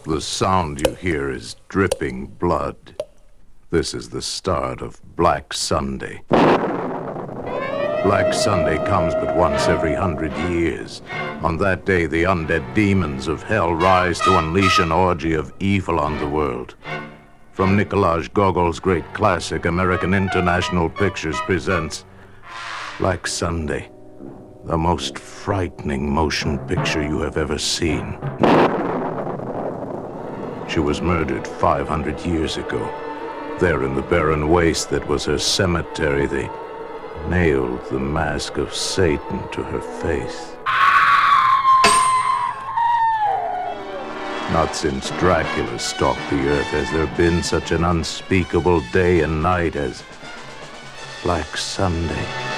The sound you hear is dripping blood. This is the start of Black Sunday. Black Sunday comes but once every 100 years. On that day, the undead demons of hell rise to unleash an orgy of evil on the world. From Nikolaj Gogol's great classic, American International Pictures presents Black Sunday, the most frightening motion picture you have ever seen. She was murdered 500 years ago. There in the barren waste that was her cemetery, they nailed the mask of Satan to her face. Not since Dracula stalked the earth has there been such an unspeakable day and night as Black Sunday.